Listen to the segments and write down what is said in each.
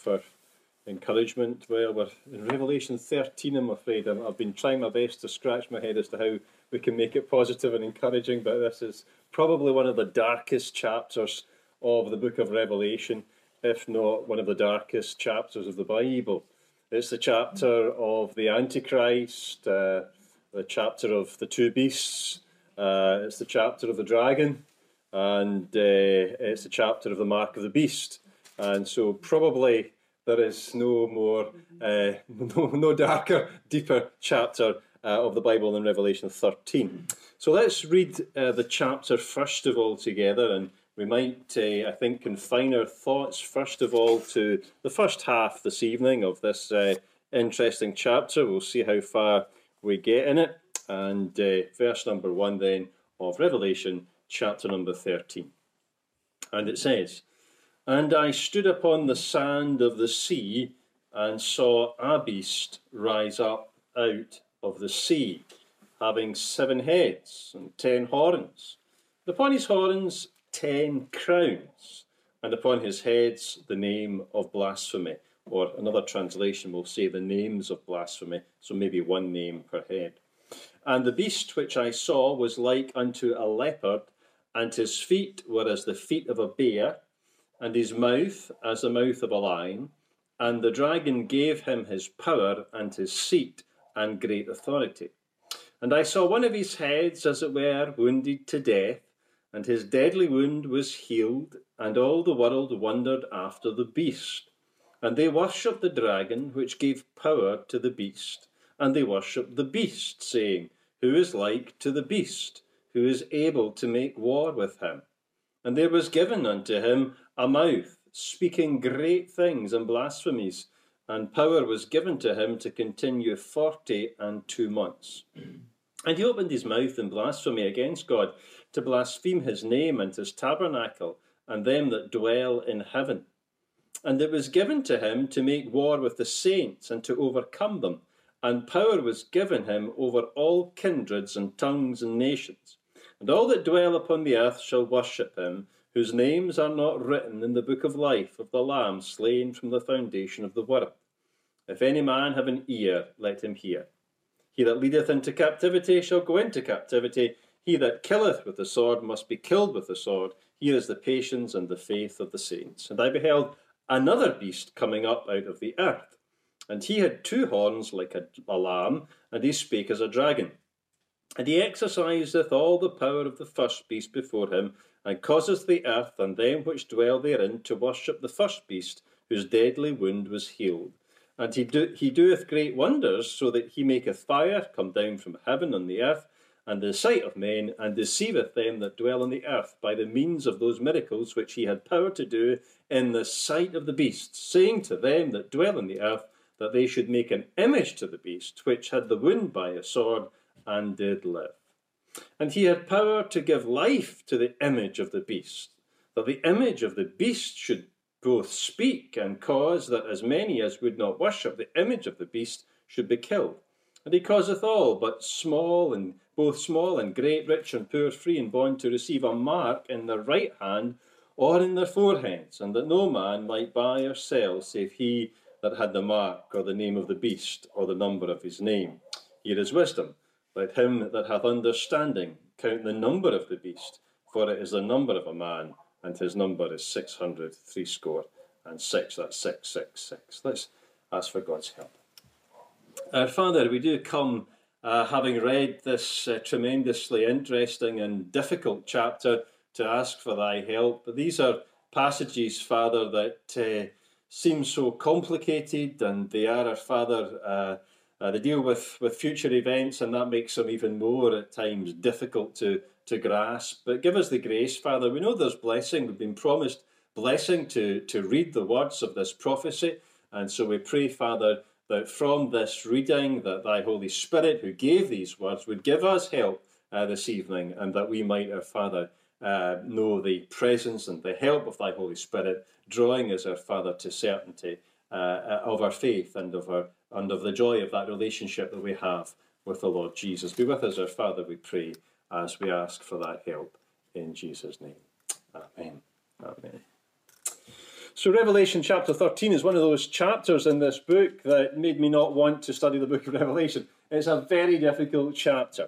for encouragement. Well, we're in Revelation 13, I'm afraid. I've been trying my best to scratch my head as to how we can make it positive and encouraging, but this is probably one of the darkest chapters of the book of Revelation, if not one of the darkest chapters of the Bible. It's the chapter of the Antichrist, the chapter of the two beasts, it's the chapter of the dragon, and it's the chapter of the mark of the beast. And so probably there is no darker, deeper chapter of the Bible than Revelation 13. So let's read the chapter first of all together, and we might, I think, confine our thoughts first of all to the first half this evening of this interesting chapter. We'll see how far we get in it. And verse number 1 then of Revelation chapter number 13. And it says, "And I stood upon the sand of the sea, and saw a beast rise up out of the sea, having 7 heads and 10 horns. And upon his horns 10 crowns, and upon his heads the name of blasphemy." Or another translation will say the names of blasphemy, so maybe one name per head. "And the beast which I saw was like unto a leopard, and his feet were as the feet of a bear, and his mouth as the mouth of a lion. And the dragon gave him his power and his seat and great authority. And I saw one of his heads, as it were, wounded to death, and his deadly wound was healed, and all the world wondered after the beast. And they worshipped the dragon, which gave power to the beast, and they worshipped the beast, saying, Who is like to the beast? Who is able to make war with him? And there was given unto him a mouth, speaking great things and blasphemies, and power was given to him to continue 42 months. And he opened his mouth in blasphemy against God, to blaspheme his name and his tabernacle, and them that dwell in heaven. And it was given to him to make war with the saints, and to overcome them. And power was given him over all kindreds and tongues and nations. And all that dwell upon the earth shall worship him, whose names are not written in the book of life of the Lamb slain from the foundation of the world. If any man have an ear, let him hear. He that leadeth into captivity shall go into captivity. He that killeth with the sword must be killed with the sword. Here is the patience and the faith of the saints. And I beheld another beast coming up out of the earth. And he had 2 horns like a lamb, and he spake as a dragon. And he exerciseth all the power of the first beast before him, and causeth the earth and them which dwell therein to worship the first beast, whose deadly wound was healed. And he doeth great wonders, so that he maketh fire come down from heaven on the earth, and the sight of men, and deceiveth them that dwell on the earth by the means of those miracles which he had power to do in the sight of the beast, saying to them that dwell on the earth that they should make an image to the beast, which had the wound by a sword, and did live. And he had power to give life to the image of the beast, that the image of the beast should both speak, and cause that as many as would not worship the image of the beast should be killed. And he causeth all, but both small and great, rich and poor, free and bond, to receive a mark in their right hand or in their foreheads, and that no man might buy or sell, save he that had the mark, or the name of the beast, or the number of his name. Here is wisdom. Let him that hath understanding count the number of the beast, for it is the number of a man, and his number is 666. That's 666. Let's ask for God's help. Our Father, we do come having read this tremendously interesting and difficult chapter to ask for thy help. But these are passages, Father, that seem so complicated, and they are, our Father, they deal with future events, and that makes them even more at times difficult to grasp. But give us the grace, Father. We know there's blessing. We've been promised blessing to read the words of this prophecy. And so we pray, Father, that from this reading, that thy Holy Spirit, who gave these words, would give us help this evening, and that we might, our Father, know the presence and the help of thy Holy Spirit, drawing us, our Father, to certainty of our faith and of the joy of that relationship that we have with the Lord Jesus. Be with us, our Father, we pray, as we ask for that help in Jesus' name. Amen. Amen. So Revelation chapter 13 is one of those chapters in this book that made me not want to study the book of Revelation. It's a very difficult chapter.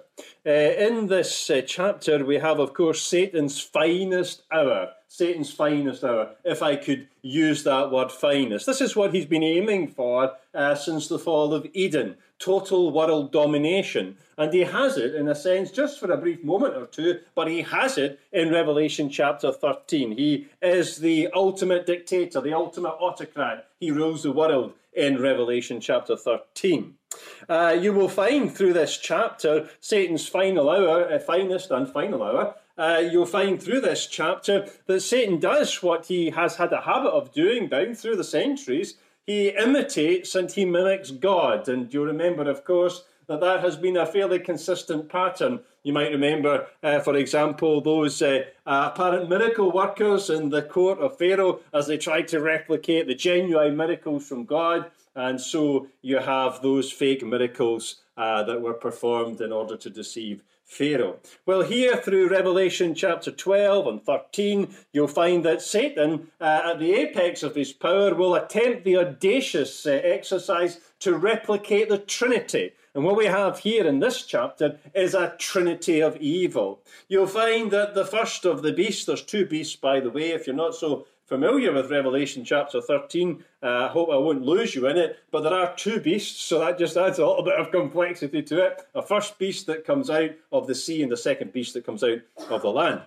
In this chapter, we have, of course, Satan's finest hour. Satan's finest hour, if I could use that word finest. This is what he's been aiming for since the fall of Eden. Total world domination. And he has it, in a sense, just for a brief moment or two, but he has it in Revelation chapter 13. He is the ultimate dictator, the ultimate autocrat. He rules the world in Revelation chapter 13. You will find through this chapter Satan's final hour, finest and final hour. You'll find through this chapter that Satan does what he has had a habit of doing down through the centuries. He imitates and he mimics God. And you'll remember, of course, that has been a fairly consistent pattern. You might remember, for example, those apparent miracle workers in the court of Pharaoh as they tried to replicate the genuine miracles from God. And so you have those fake miracles that were performed in order to deceive Pharaoh. Well, here through Revelation chapter 12 and 13, you'll find that Satan, at the apex of his power, will attempt the audacious exercise to replicate the Trinity. And what we have here in this chapter is a trinity of evil. You'll find that the first of the beasts, there's two beasts, by the way, if you're not so familiar with Revelation chapter 13, I hope I won't lose you in it, but there are two beasts, so that just adds a little bit of complexity to it. A first beast that comes out of the sea and the second beast that comes out of the land.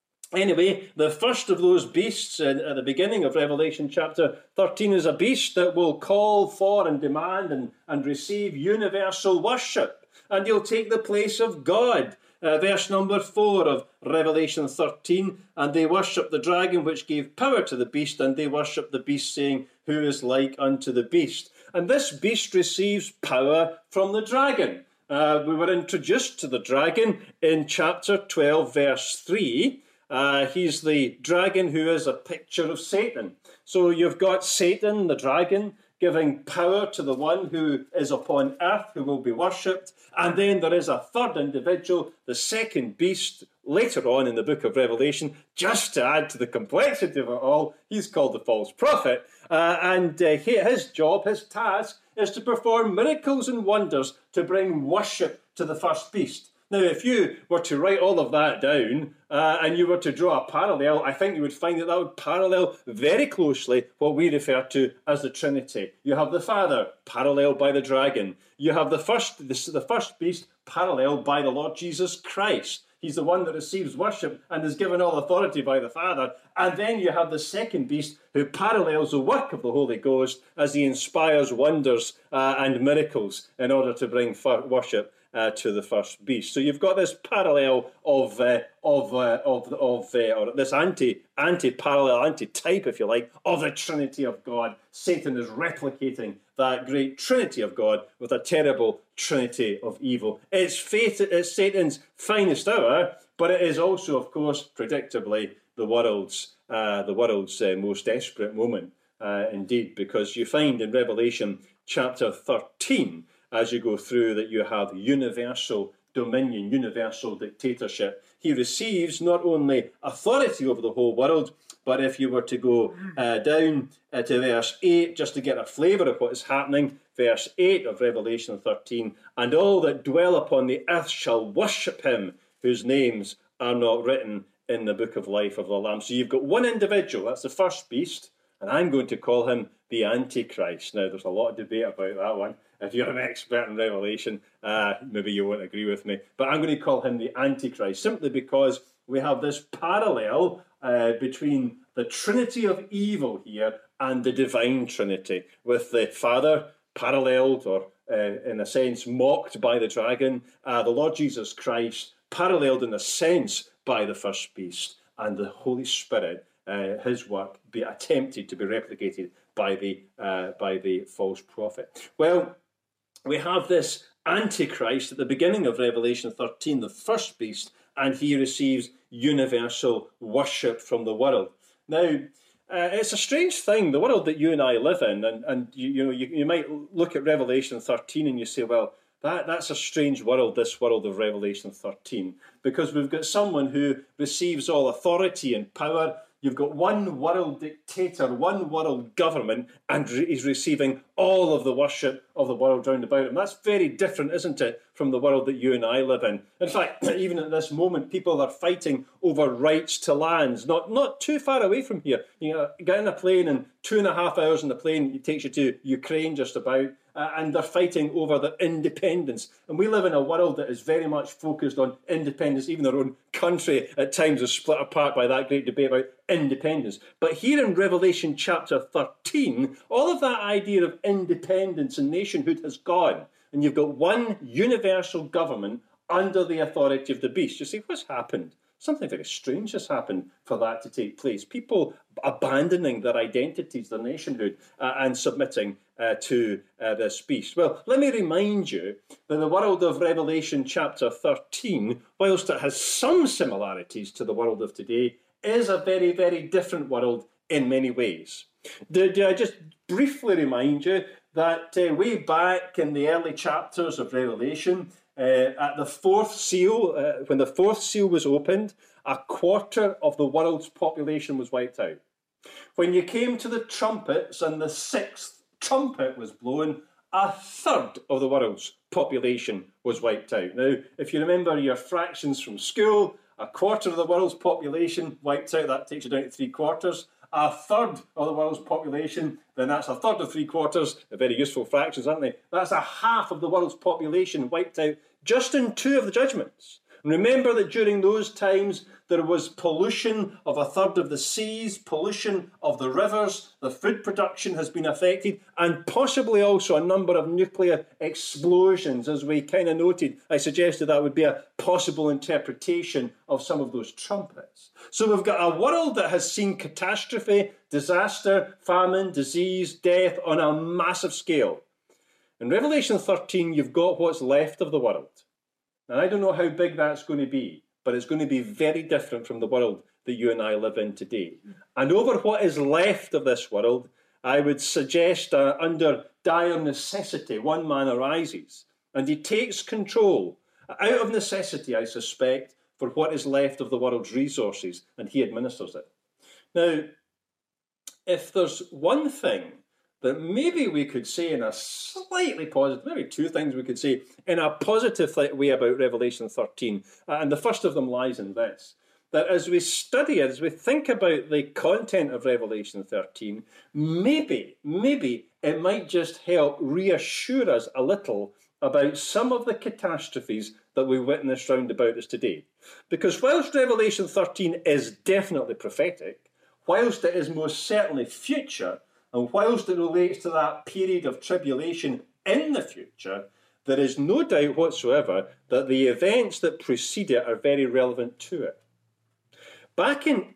Anyway, the first of those beasts at the beginning of Revelation chapter 13 is a beast that will call for and demand and receive universal worship, and he'll take the place of God. Verse number 4 of Revelation 13, and they worship the dragon which gave power to the beast, and they worship the beast, saying, who is like unto the beast? And this beast receives power from the dragon. We were introduced to the dragon in chapter 12, verse 3. He's the dragon who is a picture of Satan. So you've got Satan, the dragon, giving power to the one who is upon earth, who will be worshipped. And then there is a third individual, the second beast, later on in the book of Revelation, just to add to the complexity of it all. He's called the false prophet. His job, his task, is to perform miracles and wonders to bring worship to the first beast. Now, if you were to write all of that down and you were to draw a parallel, I think you would find that would parallel very closely what we refer to as the Trinity. You have the Father, paralleled by the dragon. You have the first beast, paralleled by the Lord Jesus Christ. He's the one that receives worship and is given all authority by the Father. And then you have the second beast who parallels the work of the Holy Ghost as he inspires wonders and miracles in order to bring worship to the first beast. So you've got this parallel or this anti-parallel, anti-type, if you like, of the Trinity of God. Satan is replicating that great Trinity of God with a terrible Trinity of evil. It's Satan's finest hour, but it is also, of course, predictably, the world's most desperate moment, indeed, because you find in Revelation chapter 13, as you go through, that you have universal dominion, universal dictatorship. He receives not only authority over the whole world, but if you were to go down to verse 8, just to get a flavour of what is happening, verse 8 of Revelation 13, and all that dwell upon the earth shall worship him, whose names are not written in the book of life of the Lamb. So you've got one individual, that's the first beast, and I'm going to call him the Antichrist. Now, there's a lot of debate about that one. If you're an expert in Revelation, maybe you won't agree with me. But I'm going to call him the Antichrist, simply because we have this parallel between the Trinity of evil here and the divine Trinity, with the Father paralleled or, in a sense, mocked by the dragon, the Lord Jesus Christ paralleled in a sense by the first beast, and the Holy Spirit, his work, be attempted to be replicated by the false prophet. Well, we have this Antichrist at the beginning of Revelation 13, the first beast, and he receives universal worship from the world. Now, it's a strange thing, the world that you and I live in, and you might look at Revelation 13 and you say, well, that's a strange world, this world of Revelation 13, because we've got someone who receives all authority and power, you've got one world dictator, one world government, and he's receiving all of the worship of the world round about him. That's very different, isn't it, from the world that you and I live in. In fact, even at this moment, people are fighting over rights to lands, not too far away from here. You know, get in a plane and 2.5 hours in the plane, it takes you to Ukraine just about, and they're fighting over their independence. And we live in a world that is very much focused on independence. Even their own country at times is split apart by that great debate about independence. But here in Revelation chapter 13, all of that idea of independence and nationhood has gone. And you've got one universal government under the authority of the beast. You see, what's happened? Something very strange has happened for that to take place. People abandoning their identities, their nationhood, and submitting to this beast. Well, let me remind you that the world of Revelation chapter 13, whilst it has some similarities to the world of today, is a very, very different world in many ways. Do I just briefly remind you that way back in the early chapters of Revelation, at the fourth seal, when the fourth seal was opened, 1/4 of the world's population was wiped out. When you came to the trumpets and the sixth trumpet was blown, 1/3 of the world's population was wiped out. Now, if you remember your fractions from school, 1/4 of the world's population wiped out, that takes you down to 3/4. 1/3 of the world's population, then that's 1/3 of 3/4. They're very useful fractions, aren't they? That's 1/2 of the world's population wiped out just in 2 of the judgments. And remember that during those times there was pollution of 1/3 of the seas, pollution of the rivers, the food production has been affected, and possibly also a number of nuclear explosions, as we kind of noted. I suggested that would be a possible interpretation of some of those trumpets. So we've got a world that has seen catastrophe, disaster, famine, disease, death on a massive scale. In Revelation 13, you've got what's left of the world. And I don't know how big that's going to be, but it's going to be very different from the world that you and I live in today. And over what is left of this world, I would suggest under dire necessity, one man arises, and he takes control, out of necessity, I suspect, for what is left of the world's resources, and he administers it. Now, if there's one thing that maybe we could say in a slightly positive, maybe 2 things we could say in a positive way about Revelation 13. And the first of them lies in this, that as we study it, as we think about the content of Revelation 13, maybe it might just help reassure us a little about some of the catastrophes that we witness round about us today. Because whilst Revelation 13 is definitely prophetic, whilst it is most certainly future, and whilst it relates to that period of tribulation in the future, there is no doubt whatsoever that the events that precede it are very relevant to it. Back in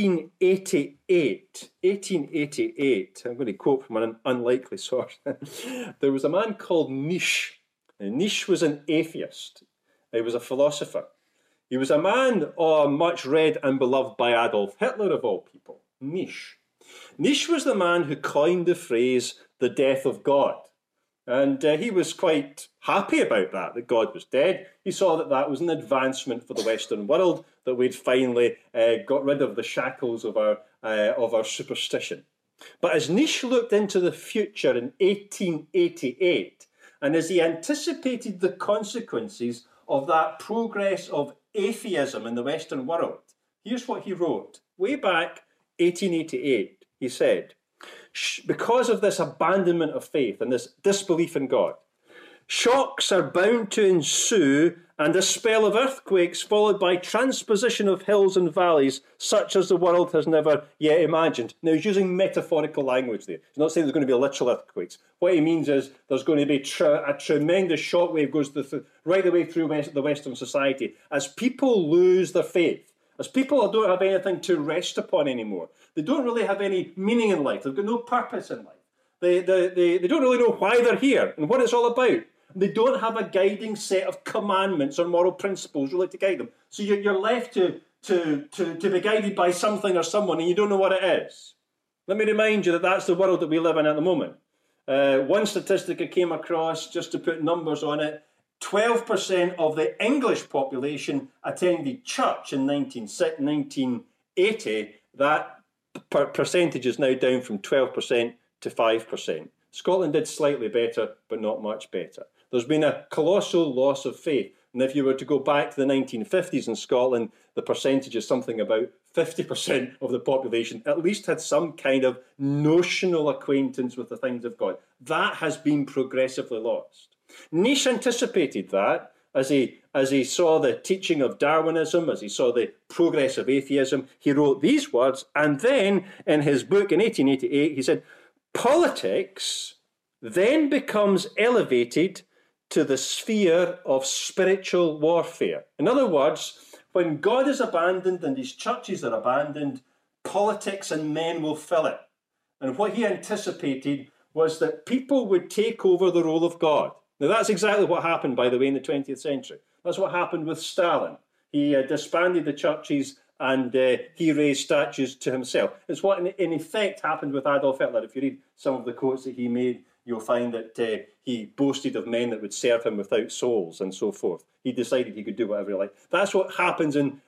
1888, I'm going to quote from an unlikely source, there was a man called Nietzsche. Nietzsche was an atheist. He was a philosopher. He was a man much read and beloved by Adolf Hitler, of all people. Nietzsche. Nietzsche was the man who coined the phrase, the death of God. And he was quite happy about that God was dead. He saw that that was an advancement for the Western world, that we'd finally got rid of the shackles of our superstition. But as Nietzsche looked into the future in 1888, and as he anticipated the consequences of that progress of atheism in the Western world, here's what he wrote. Way back 1888, he said, because of this abandonment of faith and this disbelief in God, shocks are bound to ensue and a spell of earthquakes followed by transposition of hills and valleys such as the world has never yet imagined. Now, he's using metaphorical language there. He's not saying there's going to be literal earthquakes. What he means is there's going to be a tremendous shockwave goes right the way through the Western society as people lose their faith. As people don't have anything to rest upon anymore. They don't really have any meaning in life. They've got no purpose in life. They don't really know why they're here and what it's all about. They don't have a guiding set of commandments or moral principles really to guide them. So you're left to be guided by something or someone and you don't know what it is. Let me remind you that that's the world that we live in at the moment. One statistic I came across, just to put numbers on it, 12% of the English population attended church in 1980. that percentage is now down from 12% to 5%. Scotland did slightly better, but not much better. There's been a colossal loss of faith. And if you were to go back to the 1950s in Scotland, the percentage is something about 50% of the population at least had some kind of notional acquaintance with the things of God. That has been progressively lost. Nietzsche anticipated that as he saw the teaching of Darwinism, as he saw the progress of atheism. He wrote these words, and then in his book in 1888, he said, politics then becomes elevated to the sphere of spiritual warfare. In other words, when God is abandoned and his churches are abandoned, politics and men will fill it. And what he anticipated was that people would take over the role of God. Now, that's exactly what happened, by the way, in the 20th century. That's what happened with Stalin. He disbanded the churches and he raised statues to himself. It's what, in effect, happened with Adolf Hitler. If you read some of the quotes that he made, you'll find that he boasted of men that would serve him without souls and so forth. He decided he could do whatever he liked. That's what happens in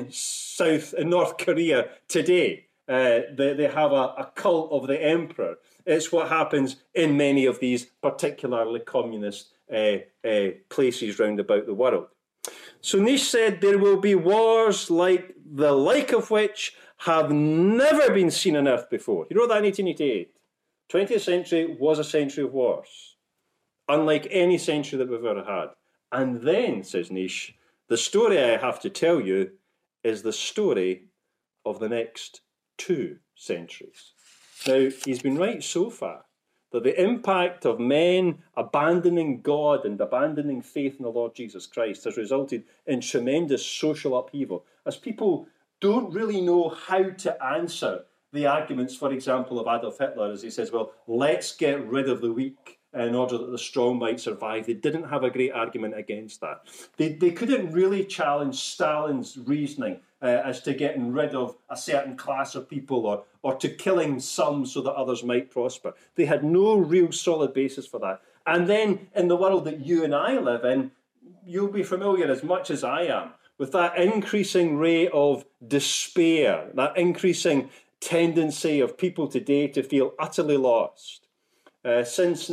North Korea today. They have a cult of the emperor. It's what happens in many of these particularly communist places round about the world. So Nietzsche said there will be wars like the like of which have never been seen on earth before. He wrote that in 1888. 20th century was a century of wars, unlike any century that we've ever had. And then, says Nietzsche, the story I have to tell you is the story of the next 2 centuries. Now, he's been right so far that the impact of men abandoning God and abandoning faith in the Lord Jesus Christ has resulted in tremendous social upheaval, as people don't really know how to answer the arguments, for example, of Adolf Hitler, as he says, well, let's get rid of the weak in order that the strong might survive. They didn't have a great argument against that. They couldn't really challenge Stalin's reasoning as to getting rid of a certain class of people or to killing some so that others might prosper. They had no real solid basis for that. And then in the world that you and I live in, you'll be familiar as much as I am with that increasing rate of despair, that increasing tendency of people today to feel utterly lost. Since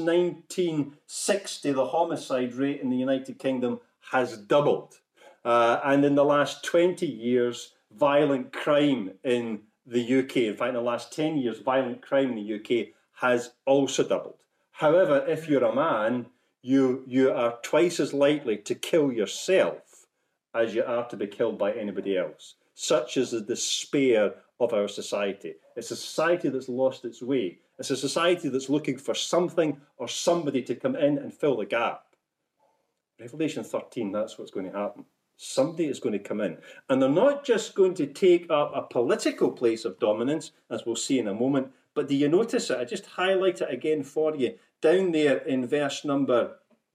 1960, the homicide rate in the United Kingdom has doubled. And in the last 20 years, violent crime in the UK, in fact, in the last 10 years, violent crime in the UK has also doubled. However, if you're a man, you are twice as likely to kill yourself as you are to be killed by anybody else. Such is the despair of our society. It's a society that's lost its way. It's a society that's looking for something or somebody to come in and fill the gap. Revelation 13, that's what's going to happen. Somebody is going to come in. And they're not just going to take up a political place of dominance, as we'll see in a moment, but do you notice it? I just highlight it again for you. Down there in verse number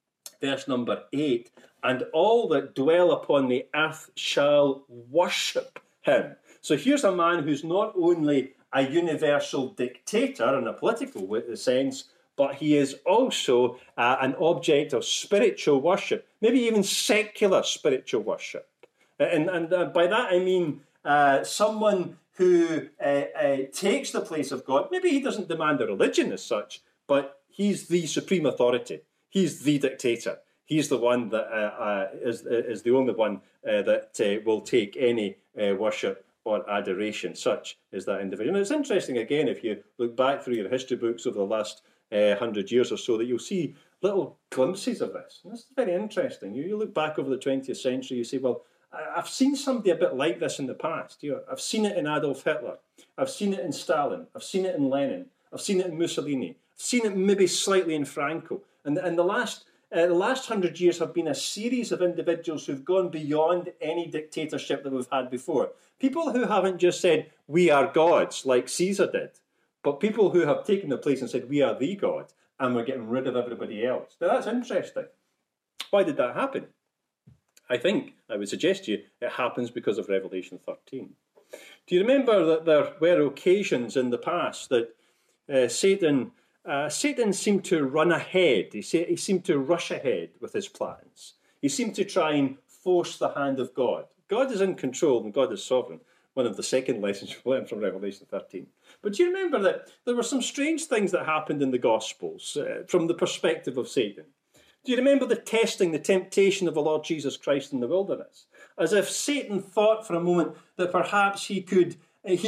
8, and all that dwell upon the earth shall worship him. So here's a man who's not only a universal dictator in a political sense, but he is also an object of spiritual worship, maybe even secular spiritual worship. And by that I mean someone who takes the place of God. Maybe he doesn't demand a religion as such, but he's the supreme authority. He's the dictator. He's the one that is the only one that will take any worship or adoration. Such is that individual. And it's interesting, again, if you look back through your history books over the last 100 years or so, that you'll see little glimpses of this. And this is very interesting. You look back over the 20th century, you say, well, I've seen somebody a bit like this in the past. I've seen it in Adolf Hitler. I've seen it in Stalin. I've seen it in Lenin. I've seen it in Mussolini. I've seen it maybe slightly in Franco. And the last 100 years have been a series of individuals who've gone beyond any dictatorship that we've had before. People who haven't just said, we are gods, like Caesar did, but people who have taken the place and said, we are the God, and we're getting rid of everybody else. Now, that's interesting. Why did that happen? I think, I would suggest to you, it happens because of Revelation 13. Do you remember that there were occasions in the past that Satan seemed to run ahead. He seemed to rush ahead with his plans. He seemed to try and force the hand of God. God is in control and God is sovereign. one of the second lessons you learn from Revelation 13. But do you remember that there were some strange things that happened in the Gospels from the perspective of Satan? Do you remember the testing, the temptation of the Lord Jesus Christ in the wilderness? As if Satan thought for a moment that perhaps he could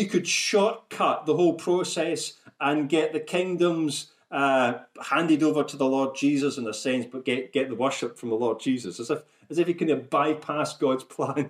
shortcut the whole process and get the kingdoms handed over to the Lord Jesus in a sense, but get the worship from the Lord Jesus, as if he could bypass God's plan.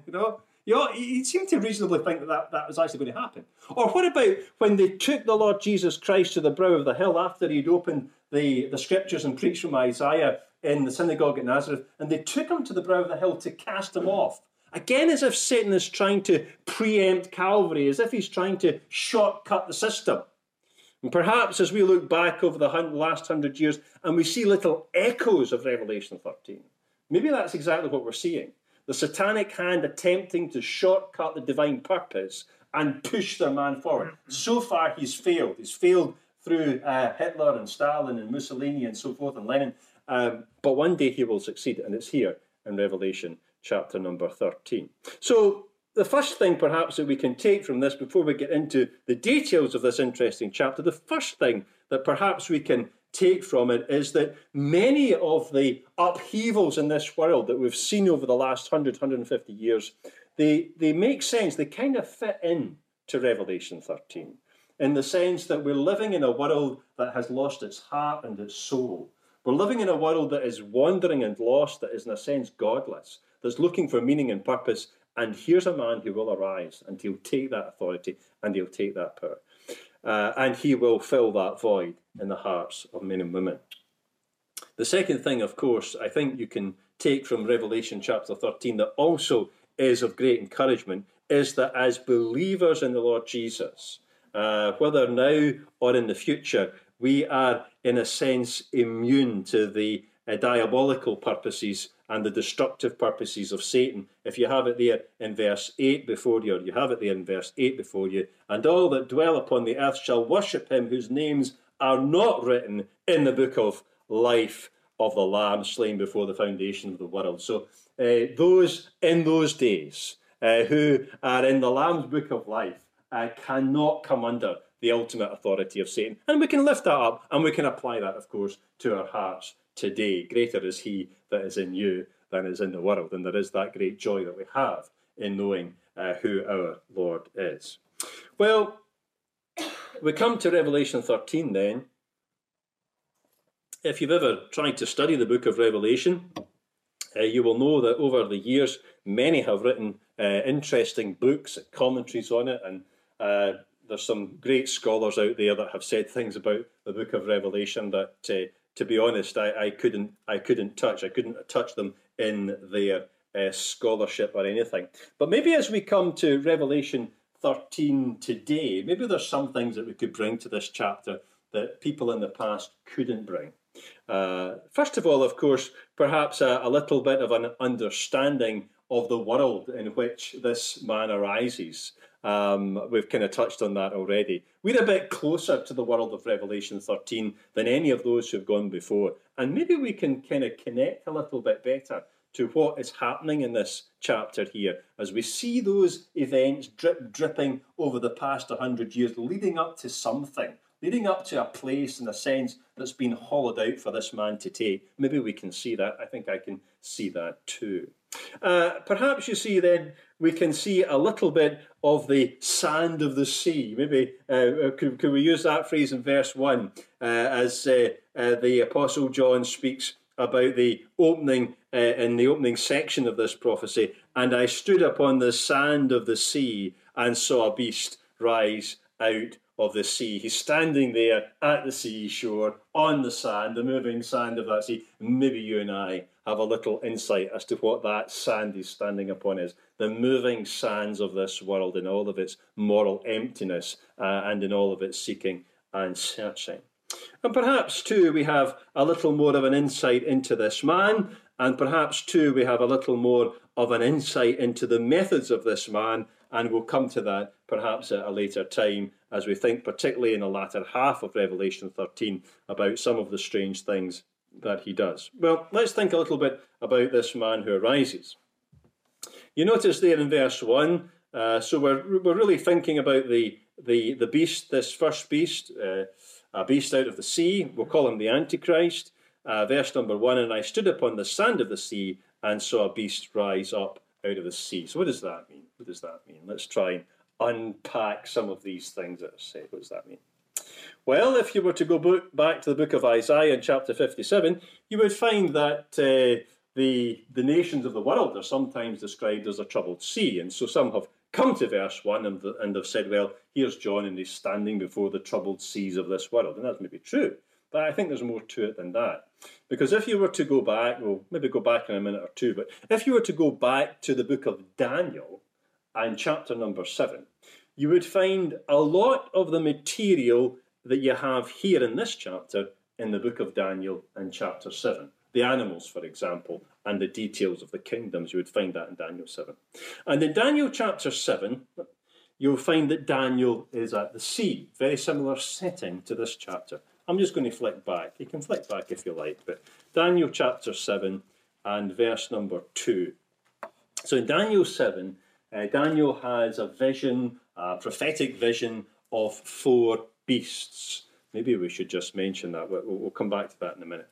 He seemed to reasonably think that was actually going to happen. Or what about when they took the Lord Jesus Christ to the brow of the hill after he'd opened the scriptures and preached from Isaiah in the synagogue at Nazareth, and they took him to the brow of the hill to cast him off? Again, as if Satan is trying to preempt Calvary, as if he's trying to shortcut the system. And perhaps as we look back over the last 100 years and we see little echoes of Revelation 13, maybe that's exactly what we're seeing. The satanic hand attempting to shortcut the divine purpose and push their man forward. So far he's failed. He's failed through Hitler and Stalin and Mussolini and so forth and Lenin. But one day he will succeed, and it's here in Revelation chapter number 13. So the first thing perhaps that we can take from this before we get into the details of this interesting chapter, the first thing that perhaps we can take from it is that many of the upheavals in this world that we've seen over the last 150 years, they make sense. They kind of fit in to Revelation 13 in the sense that we're living in a world that has lost its heart and its soul. We're living in a world that is wandering and lost, that is in a sense godless, that's looking for meaning and purpose. And here's a man who will arise, and he'll take that authority and he'll take that power. And he will fill that void in the hearts of men and women. The second thing, of course, I think you can take from Revelation chapter 13 that also is of great encouragement is that as believers in the Lord Jesus, whether now or in the future, we are in a sense immune to the diabolical purposes and the destructive purposes of Satan. If you have it there in verse 8 before you, or you have it there in verse 8 before you, and all that dwell upon the earth shall worship him whose names are not written in the book of life of the Lamb slain before the foundation of the world. So those in those days who are in the Lamb's book of life cannot come under the ultimate authority of Satan. And we can lift that up and we can apply that, of course, to our hearts today. Greater is he that is in you than is in the world. And there is that great joy that we have in knowing who our Lord is. Well, we come to Revelation 13 then. If you've ever tried to study the book of Revelation, you will know that over the years, many have written interesting books and commentaries on it, and there's some great scholars out there that have said things about the book of Revelation that, to be honest, I couldn't touch. I couldn't touch them in their scholarship or anything. But maybe as we come to Revelation 13 today, maybe there's some things that we could bring to this chapter that people in the past couldn't bring. First of all, of course, perhaps a little bit of an understanding of the world in which this man arises. We've kind of touched on that already. We're a bit closer to the world of Revelation 13 than any of those who've gone before. And maybe we can kind of connect a little bit better to what is happening in this chapter here as we see those events dripping over the past 100 years, leading up to something, leading up to a place in a sense that's been hollowed out for this man to take. Maybe we can see that. I think I can see that too. Perhaps you see then we can see a little bit of the sand of the sea. Maybe could we use that phrase in verse 1 as the Apostle John speaks about the opening in the opening section of this prophecy. And I stood upon the sand of the sea and saw a beast rise out of the sea. He's standing there at the seashore, on the sand, the moving sand of that sea. Maybe you and I have a little insight as to what that sand he's standing upon is. The moving sands of this world in all of its moral emptiness and in all of its seeking and searching. And perhaps, too, we have a little more of an insight into this man, and perhaps, too, we have a little more of an insight into the methods of this man, and we'll come to that perhaps at a later time as we think, particularly in the latter half of Revelation 13, about some of the strange things that he does. Well, let's think a little bit about this man who arises. You notice there in verse 1, So we're really thinking about the beast, this first beast, a beast out of the sea. We'll call him the Antichrist. Verse number 1, and I stood upon the sand of the sea and saw a beast rise up out of the sea. So what does that mean? What does that mean? Let's try and unpack some of these things that are said. What does that mean? Well, if you were to go back to the book of Isaiah in chapter 57, you would find that the nations of the world are sometimes described as a troubled sea. And so some have come to verse 1 and have said, well, here's John and he's standing before the troubled seas of this world. And that's maybe true. But I think there's more to it than that. Because if you were to go back, we'll maybe go back in a minute or two, but if you were to go back to the book of Daniel and chapter number 7, you would find a lot of the material that you have here in this chapter in the book of Daniel and chapter 7. The animals, for example, and the details of the kingdoms, you would find that in Daniel 7. And in Daniel chapter 7, you'll find that Daniel is at the sea. Very similar setting to this chapter. I'm just going to flick back. You can flick back if you like, but Daniel chapter 7 and verse number 2. So in Daniel 7, Daniel has a vision, a prophetic vision of 4 beasts. Maybe we should just mention that. We'll come back to that in a minute.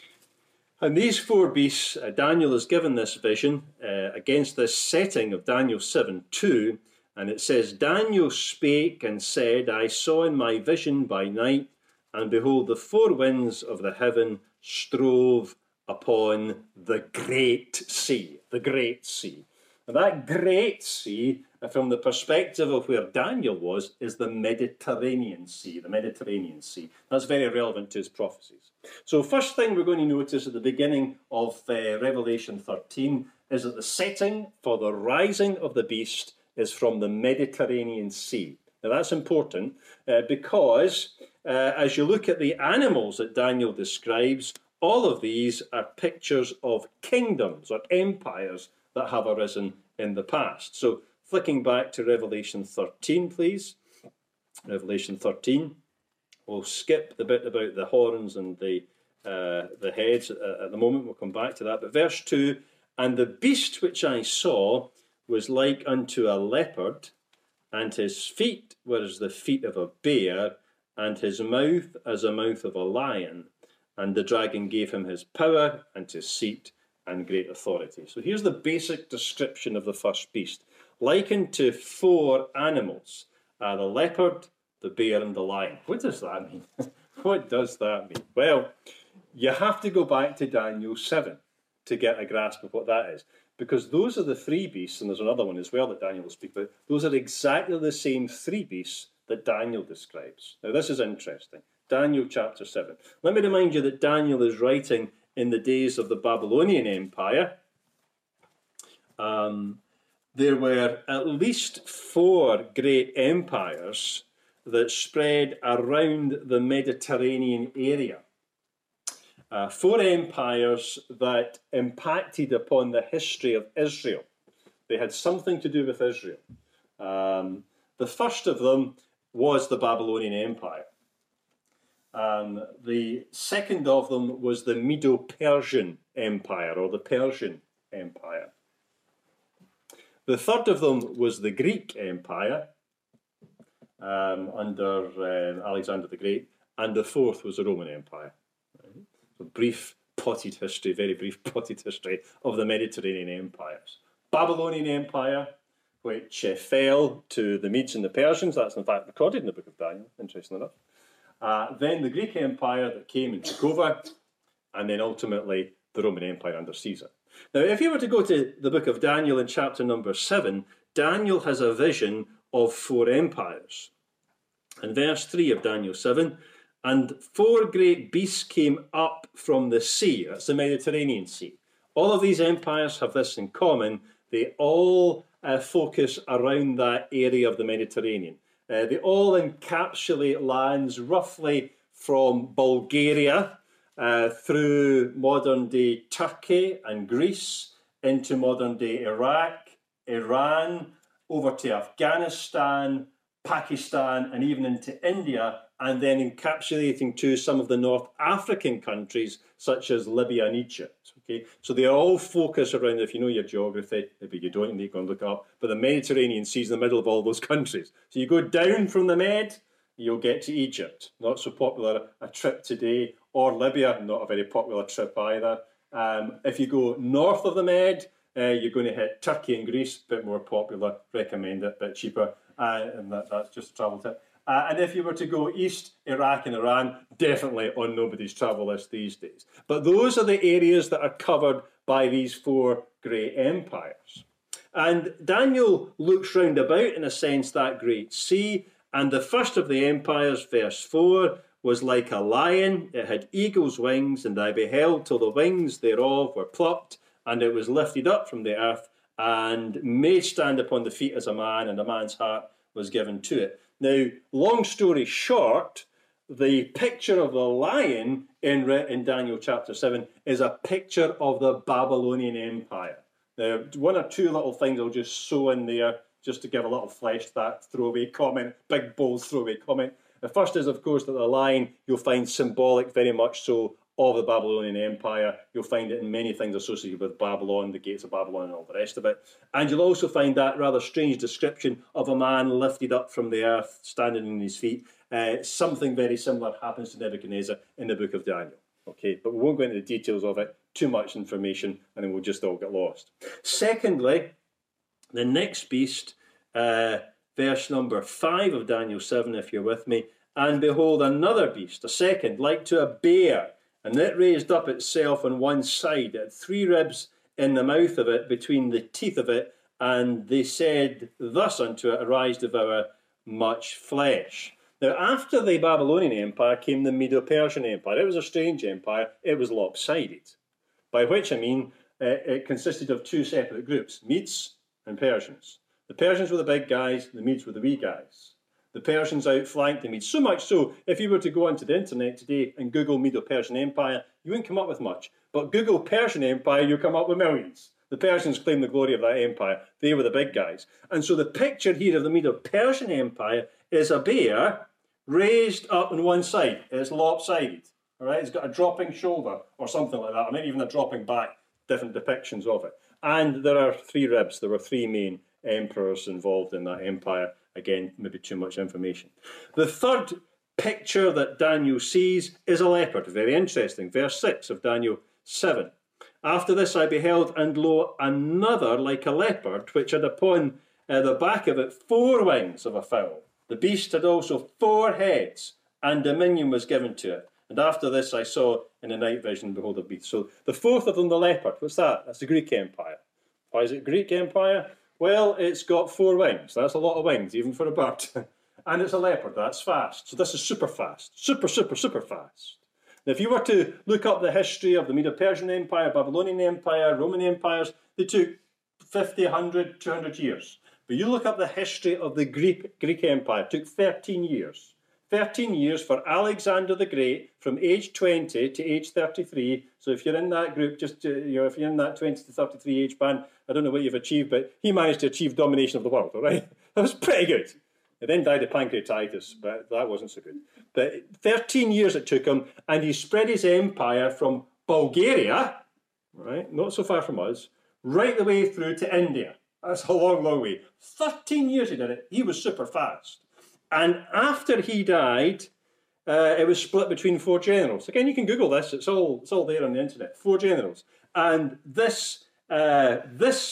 And these 4 beasts, Daniel is given this vision against this setting of Daniel 7:2, and it says, Daniel spake and said, I saw in my vision by night, and behold, the 4 winds of the heaven strove upon the great sea. The great sea. And that great sea, from the perspective of where Daniel was, is the Mediterranean Sea. The Mediterranean Sea. That's very relevant to his prophecies. So first thing we're going to notice at the beginning of Revelation 13 is that the setting for the rising of the beast is from the Mediterranean Sea. Now that's important because as you look at the animals that Daniel describes, all of these are pictures of kingdoms or empires that have arisen in the past. So flicking back to Revelation 13, please. Revelation 13. We'll skip the bit about the horns and the heads at the moment. We'll come back to that. But verse 2, and the beast which I saw was like unto a leopard, and his feet were as the feet of a bear, and his mouth as a mouth of a lion. And the dragon gave him his power and his seat and great authority. So here's the basic description of the first beast. Likened to 4 animals, the leopard, the bear and the lion. What does that mean? What does that mean? Well, you have to go back to Daniel 7 to get a grasp of what that is. Because those are the 3 beasts, and there's another one as well that Daniel will speak about. Those are exactly the same 3 beasts that Daniel describes. Now this is interesting. Daniel chapter 7. Let me remind you that Daniel is writing in the days of the Babylonian Empire. There were at least 4 great empires that spread around the Mediterranean area. 4 empires that impacted upon the history of Israel. They had something to do with Israel. The first of them was the Babylonian Empire. The second of them was the Medo-Persian Empire, or the Persian Empire. The third of them was the Greek Empire, under Alexander the Great, and the fourth was the Roman Empire. So brief potted history, very brief potted history of the Mediterranean empires. Babylonian Empire, which fell to the Medes and the Persians. That's in fact recorded in the book of Daniel, interesting enough. Then the Greek Empire that came and took over, and then ultimately the Roman Empire under Caesar. Now, if you were to go to the book of Daniel in chapter number 7, Daniel has a vision of 4 empires. In verse 3 of Daniel 7, and 4 great beasts came up from the sea. That's the Mediterranean Sea. All of these empires have this in common. They all focus around that area of the Mediterranean. They all encapsulate lands roughly from Bulgaria through modern-day Turkey and Greece, into modern-day Iraq, Iran, over to Afghanistan, Pakistan, and even into India, and then encapsulating to some of the North African countries, such as Libya and Egypt. Okay, so they are all focused around, if you know your geography, maybe you don't, you can look it up, but the Mediterranean Sea is in the middle of all those countries. So you go down from the Med, you'll get to Egypt. Not so popular a trip today, or Libya, not a very popular trip either. If you go north of the Med, you're going to hit Turkey and Greece, a bit more popular, recommend it, a bit cheaper, and that's just a travel tip. And if you were to go east, Iraq and Iran, definitely on nobody's travel list these days. But those are the areas that are covered by these four great empires. And Daniel looks round about, in a sense, that great sea, and the first of the empires, verse 4, was like a lion. It had eagle's wings, and I beheld till the wings thereof were plucked, and it was lifted up from the earth, and made stand upon the feet as a man, and a man's heart was given to it. Now, long story short, the picture of the lion in Daniel chapter 7 is a picture of the Babylonian Empire. Now, one or two little things I'll just sew in there, just to give a little flesh to that throwaway comment, big, bold throwaway comment. The first is, of course, that the lion you'll find symbolic very much so of the Babylonian Empire. You'll find it in many things associated with Babylon, the gates of Babylon and all the rest of it. And you'll also find that rather strange description of a man lifted up from the earth, standing on his feet. Something very similar happens to Nebuchadnezzar in the book of Daniel. Okay, but we won't go into the details of it, too much information, and then we'll just all get lost. Secondly, the next beast, verse number 5 of Daniel 7, if you're with me, and behold, another beast, a second, like to a bear, and it raised up itself on one side. It had 3 ribs in the mouth of it, between the teeth of it, and they said thus unto it, arise, devour much flesh. Now, after the Babylonian Empire came the Medo-Persian Empire. It was a strange empire. It was lopsided, by which I mean it consisted of 2 separate groups, Medes and Persians. The Persians were the big guys, the Medes were the wee guys. The Persians outflanked the Medes, so much so, if you were to go onto the internet today and Google Medo-Persian Empire, you wouldn't come up with much. But Google Persian Empire, you'll come up with millions. The Persians claimed the glory of that empire. They were the big guys. And so the picture here of the Medo-Persian Empire is a bear raised up on one side. It's lopsided. All right? It's got a dropping shoulder or something like that, or maybe even a dropping back, different depictions of it. And there are 3 ribs. There were 3 main emperors involved in that empire. Again, maybe too much information. The third picture that Daniel sees is a leopard. Very interesting. Verse 6 of Daniel 7. After this I beheld, and lo, another like a leopard, which had upon the back of it 4 wings of a fowl. The beast had also 4 heads, and dominion was given to it. And after this I saw in the night vision, behold, a beast. So the fourth of them, the leopard. What's that? That's the Greek Empire. Why is it Greek Empire? Well, it's got 4 wings. That's a lot of wings, even for a bird. And it's a leopard. That's fast. So this is super fast. Super, super, super fast. Now, if you were to look up the history of the Medo-Persian Empire, Babylonian Empire, Roman empires, they took 50, 100, 200 years. But you look up the history of the Greek Empire, it took 13 years. 13 years for Alexander the Great, from age 20 to age 33. So if you're in that group, just if you're in that 20 to 33 age band, I don't know what you've achieved, but he managed to achieve domination of the world, all right? That was pretty good. He then died of pancreatitis, but that wasn't so good. But 13 years it took him, and he spread his empire from Bulgaria, right, not so far from us, right the way through to India. That's a long, long way. 13 years he did it. He was super fast. And after he died, it was split between 4 generals. Again, you can Google this. It's all there on the internet. 4 generals. And this third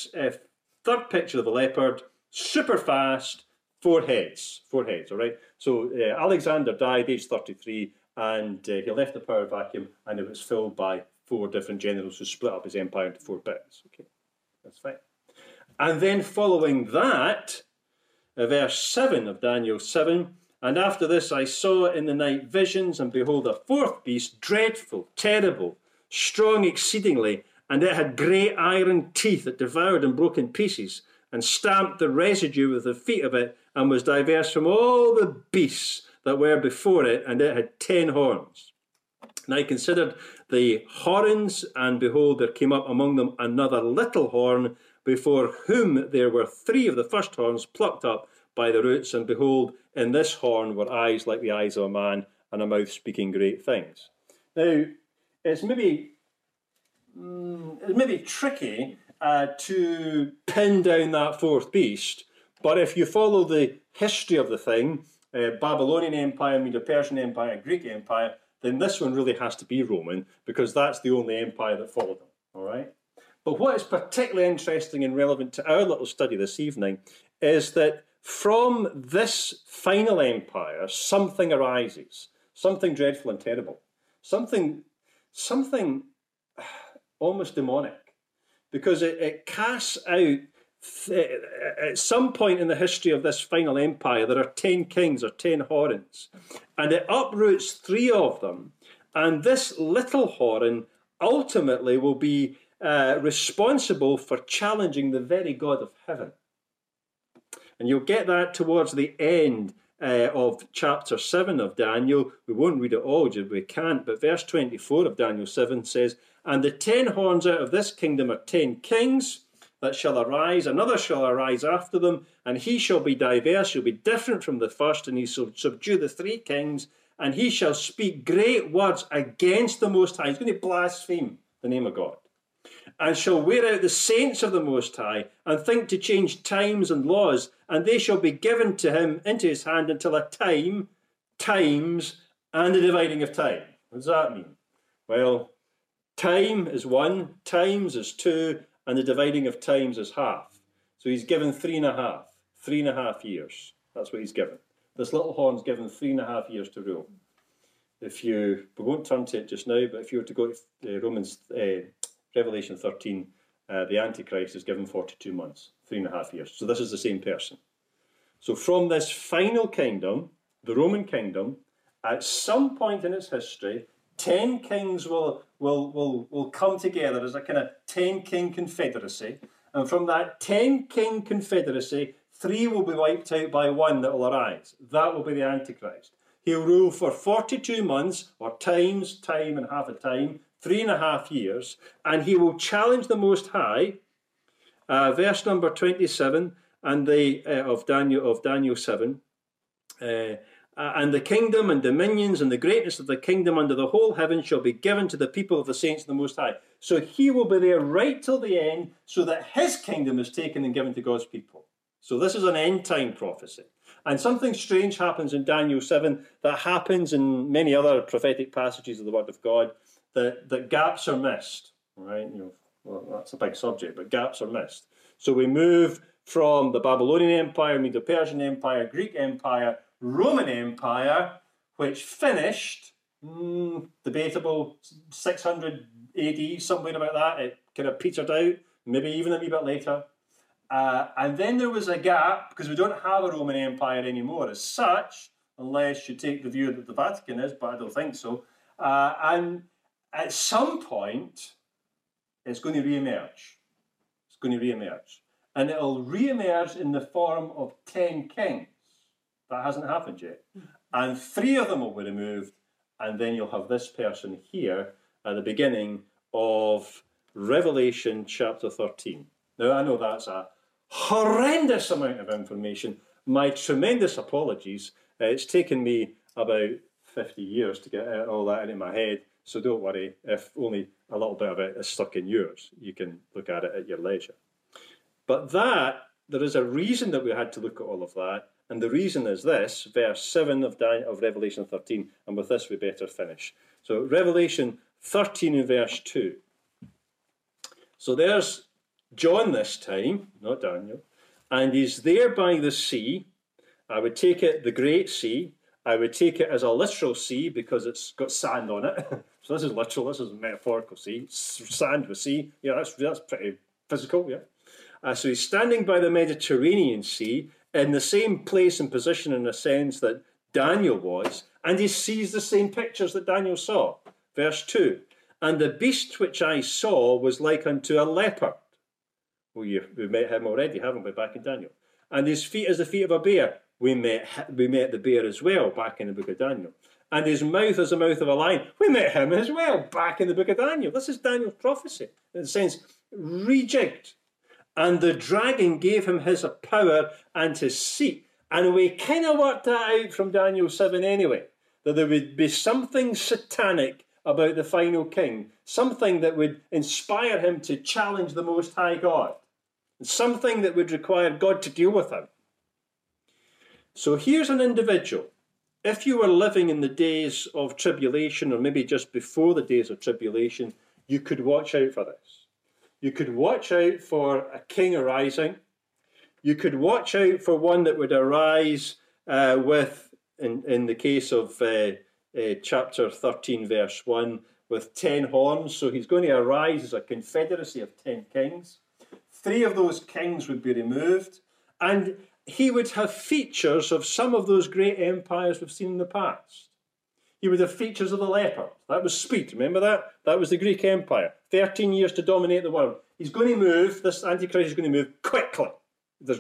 picture of the leopard, super fast, 4 heads. 4 heads, all right? So Alexander died age 33, and he left the power vacuum, and it was filled by 4 different generals who split up his empire into 4 bits. Okay, that's fine. And then following that, verse 7 of Daniel 7, and after this I saw in the night visions, and behold, a 4th beast, dreadful, terrible, strong exceedingly, and it had great iron teeth that devoured and broke in pieces, and stamped the residue with the feet of it, and was diverse from all the beasts that were before it, and it had 10 horns. And I considered the horns, and behold, there came up among them another little horn, before whom there were 3 of the first horns plucked up by the roots, and behold, In this horn were eyes like the eyes of a man, and a mouth speaking great things. Now, it's maybe tricky to pin down that fourth beast, but if you follow the history of the thing, Babylonian Empire, Medo-Persian Empire, Greek Empire, then this one really has to be Roman, because that's the only empire that followed them, all right? But what is particularly interesting and relevant to our little study this evening is that from this final empire, something arises, something dreadful and terrible, something almost demonic, because it casts out, at some point in the history of this final empire, there are 10 kings or 10 horns, and it uproots 3 of them, and this little horn ultimately will be responsible for challenging the very God of heaven. And you'll get that towards the end of chapter 7 of Daniel. We won't read it all, we can't, but verse 24 of Daniel 7 says, "And the 10 horns out of this kingdom are 10 kings that shall arise, another shall arise after them, and he shall be diverse, shall be different from the first, and he shall subdue the 3 kings, and he shall speak great words against the Most High." He's going to blaspheme the name of God. "And shall wear out the saints of the Most High, and think to change times and laws, and they shall be given to him into his hand until a time, times, and the dividing of time." What does that mean? Well, time is 1, times is 2, and the dividing of times is half. So he's given 3.5 years. That's what he's given. This little horn's given 3.5 years to rule. We won't turn to it just now, but if you were to go to Revelation 13, the Antichrist is given 42 months, 3.5 years. So this is the same person. So from this final kingdom, the Roman kingdom, at some point in its history, 10 kings will come together as a kind of 10-king confederacy. And from that 10-king confederacy, 3 will be wiped out by 1 that will arise. That will be the Antichrist. He'll rule for 42 months, or times, time and half a time, 3.5 years, and he will challenge the Most High. Verse number 27 and of Daniel 7. "And the kingdom and dominions and the greatness of the kingdom under the whole heaven shall be given to the people of the saints of the Most High." So he will be there right till the end, so that his kingdom is taken and given to God's people. So this is an end time prophecy. And something strange happens in Daniel 7 that happens in many other prophetic passages of the Word of God, that gaps are missed. Right? Well, that's a big subject, but gaps are missed. So we move from the Babylonian Empire, Medo-Persian Empire, Greek Empire, Roman Empire, which finished, debatable, 600 AD, somewhere about that. It kind of petered out, maybe even a wee bit later. And then there was a gap, because we don't have a Roman Empire anymore as such, unless you take the view that the Vatican is, but I don't think so. And at some point, it's going to re-emerge. It's going to re-emerge. And it'll re-emerge in the form of 10 kings. That hasn't happened yet. And 3 of them will be removed, and then you'll have this person here at the beginning of Revelation chapter 13. Now, I know that's a horrendous amount of information. My tremendous apologies. It's taken me about 50 years to get all that into my head, so don't worry if only a little bit of it is stuck in yours. You can look at it at your leisure. But there is a reason that we had to look at all of that. And the reason is this, verse 7 of Revelation 13, and with this we better finish. So Revelation 13 and verse 2. So there's John this time, not Daniel, and he's there by the sea. I would take it the Great Sea. I would take it as a literal sea because it's got sand on it. So this is literal, this is a metaphorical sea. Sand with sea, yeah, that's pretty physical, yeah. So he's standing by the Mediterranean Sea, in the same place and position in a sense that Daniel was, and he sees the same pictures that Daniel saw. Verse 2, "And the beast which I saw was like unto a leopard." Well, we've met him already, haven't we, back in Daniel? "And his feet as the feet of a bear." We met the bear as well, back in the book of Daniel. "And his mouth as the mouth of a lion." We met him as well, back in the book of Daniel. This is Daniel's prophecy, in a sense, rejigged. "And the dragon gave him his power and his seat, And we kind of worked that out from Daniel 7 anyway, that there would be something satanic about the final king, something that would inspire him to challenge the Most High God, something that would require God to deal with him. So here's an individual. If you were living in the days of tribulation, or maybe just before the days of tribulation, you could watch out for this. You could watch out for a king arising. You could watch out for one that would arise with, in the case of chapter 13, verse 1, with 10 horns. So he's going to arise as a confederacy of 10 kings. 3 of those kings would be removed, and he would have features of some of those great empires we've seen in the past. He would have features of the leopard. That was speed, remember that? That was the Greek Empire. 13 years to dominate the world. He's going to move, this Antichrist is going to move quickly. So,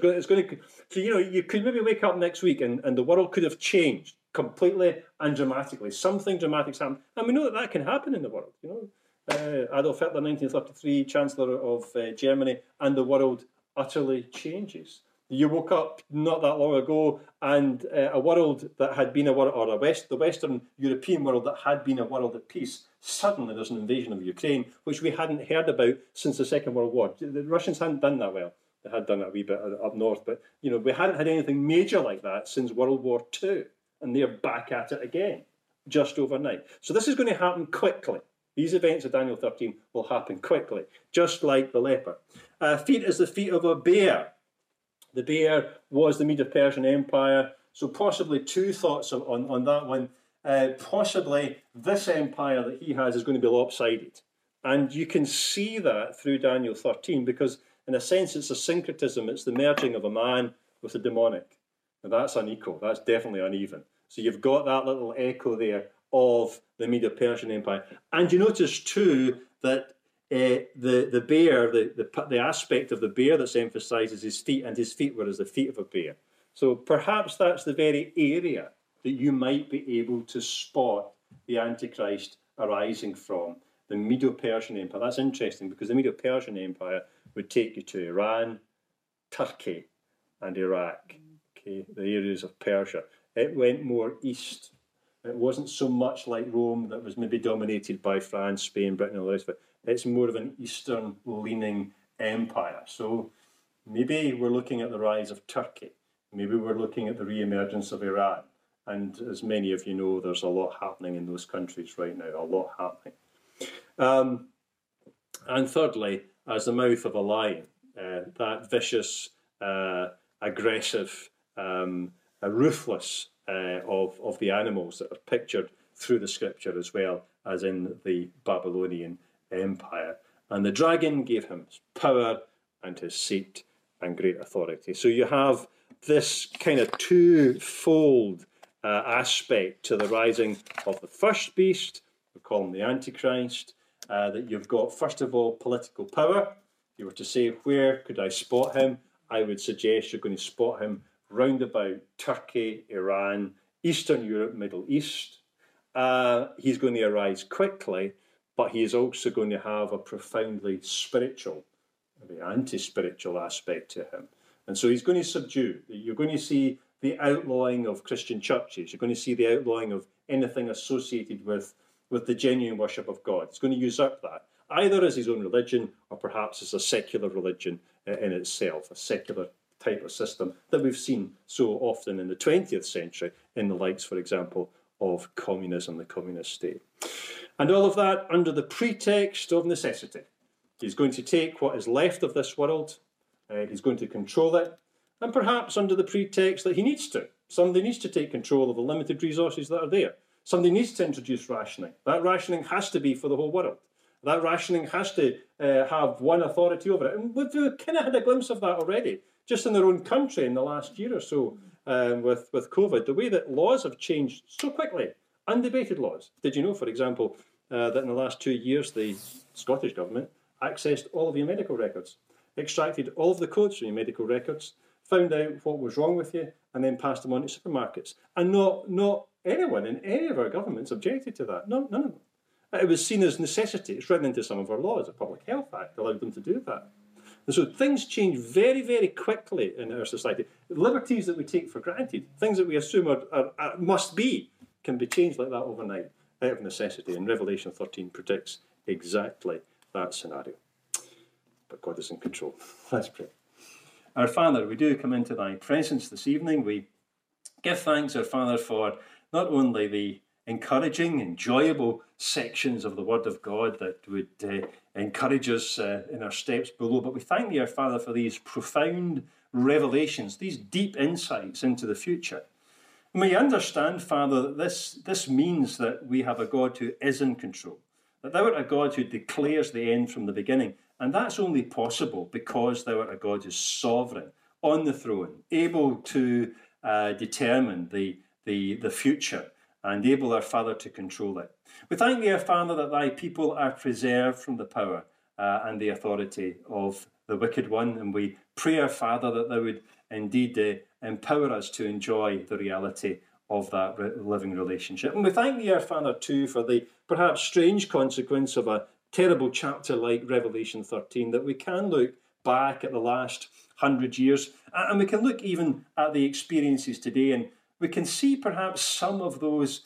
you could maybe wake up next week and the world could have changed completely and dramatically. Something dramatic's happened. And we know that can happen in the world. Adolf Hitler, 1933, Chancellor of Germany, and the world utterly changes. You woke up not that long ago, and a world that had been the Western European world that had been a world at peace, suddenly there's an invasion of Ukraine, which we hadn't heard about since the Second World War. The Russians hadn't done that well. They had done it a wee bit up north, but we hadn't had anything major like that since World War II, and they're back at it again, just overnight. So this is going to happen quickly. These events of Daniel 13 will happen quickly, just like the leopard. Feet is the feet of a bear. The bear was the Medo-Persian Empire, so possibly 2 thoughts on that one. Possibly this empire that he has is going to be lopsided. And you can see that through Daniel 13 because, in a sense, it's a syncretism. It's the merging of a man with a demonic. Now, that's unequal. That's definitely uneven. So you've got that little echo there of the Medo-Persian Empire. And you notice, too, that the bear, the aspect of the bear that's emphasised is his feet, and his feet were as the feet of a bear. So perhaps that's the very area that you might be able to spot the Antichrist arising from, the Medo-Persian Empire. That's interesting because the Medo-Persian Empire would take you to Iran, Turkey, and Iraq, okay, the areas of Persia. It went more east. It wasn't so much like Rome that was maybe dominated by France, Spain, Britain, and all the rest of it. It's more of an eastern-leaning empire. So maybe we're looking at the rise of Turkey. Maybe we're looking at the re-emergence of Iran. And as many of you know, there's a lot happening in those countries right now, a lot happening. And thirdly, as the mouth of a lion, that vicious, aggressive, ruthless of the animals that are pictured through the scripture as well as in the Babylonian Empire. And the dragon gave him power and his seat and great authority. So you have this kind of twofold aspect to the rising of the first beast, we call him the Antichrist, that you've got, first of all, political power. If you were to say, where could I spot him? I would suggest you're going to spot him round about Turkey, Iran, Eastern Europe, Middle East. He's going to arise quickly, but he is also going to have a profoundly spiritual, maybe anti-spiritual aspect to him. And so he's going to subdue. You're going to see the outlawing of Christian churches. You're going to see the outlawing of anything associated with the genuine worship of God. He's going to usurp that, either as his own religion or perhaps as a secular religion in itself, a secular type of system that we've seen so often in the 20th century in the likes, for example, of communism, the communist state. And all of that under the pretext of necessity. He's going to take what is left of this world, he's going to control it, and perhaps under the pretext that he needs to. Somebody needs to take control of the limited resources that are there. Somebody needs to introduce rationing. That rationing has to be for the whole world. That rationing has to have one authority over it. And we've kind of had a glimpse of that already, just in their own country in the last year or so with COVID. The way that laws have changed so quickly, undebated laws. Did you know, for example, that in the last 2 years, the Scottish Government accessed all of your medical records, extracted all of the codes from your medical records, found out what was wrong with you, and then passed them on to supermarkets. And not anyone in any of our governments objected to that. None of them. It was seen as necessity. It's written into some of our laws. The Public Health Act allowed them to do that. And so things change very, very quickly in our society. Liberties that we take for granted, things that we assume are must be, can be changed like that overnight, out of necessity. And Revelation 13 predicts exactly that scenario. But God is in control. Let's pray. Our Father, we do come into thy presence this evening. We give thanks, our Father, for not only the encouraging, enjoyable sections of the Word of God that would encourage us in our steps below, but we thank thee, our Father, for these profound revelations, these deep insights into the future. And we understand, Father, that this means that we have a God who is in control, that thou art a God who declares the end from the beginning. And that's only possible because thou art a God who's sovereign, on the throne, able to determine the future, and able, our Father, to control it. We thank thee, our Father, that thy people are preserved from the power and the authority of the wicked one. And we pray, our Father, that thou would indeed empower us to enjoy the reality of that living relationship. And we thank thee, our Father, too, for the perhaps strange consequence of a terrible chapter like Revelation 13, that we can look back at the last 100 years, and we can look even at the experiences today, and we can see perhaps some of those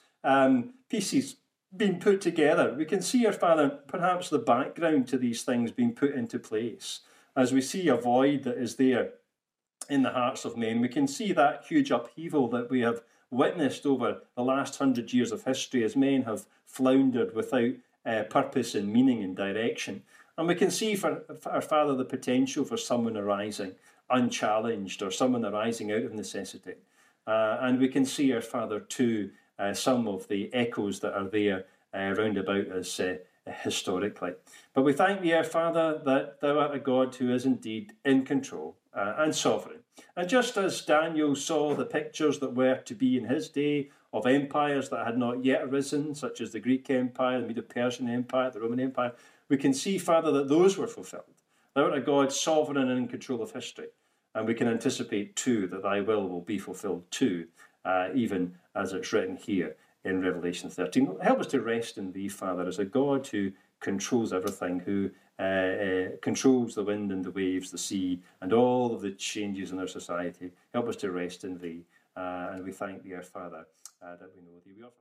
pieces being put together. We can see, our Father, perhaps the background to these things being put into place. As we see a void that is there in the hearts of men, we can see that huge upheaval that we have witnessed over the last 100 years of history as men have floundered without purpose and meaning and direction. And we can see, for our Father, the potential for someone arising unchallenged, or someone arising out of necessity. And we can see, our Father, too, some of the echoes that are there round about us historically. But we thank thee, our Father, that thou art a God who is indeed in control and sovereign. And just as Daniel saw the pictures that were to be in his day of empires that had not yet arisen, such as the Greek Empire, the Medo-Persian Empire, the Roman Empire, we can see, Father, that those were fulfilled. Thou art a God sovereign and in control of history. And we can anticipate, too, that thy will be fulfilled, too, even as it's written here in Revelation 13. Help us to rest in thee, Father, as a God who controls everything, who controls the wind and the waves, the sea, and all of the changes in our society. Help us to rest in thee. And we thank thee, our Father, that we know thee. We offer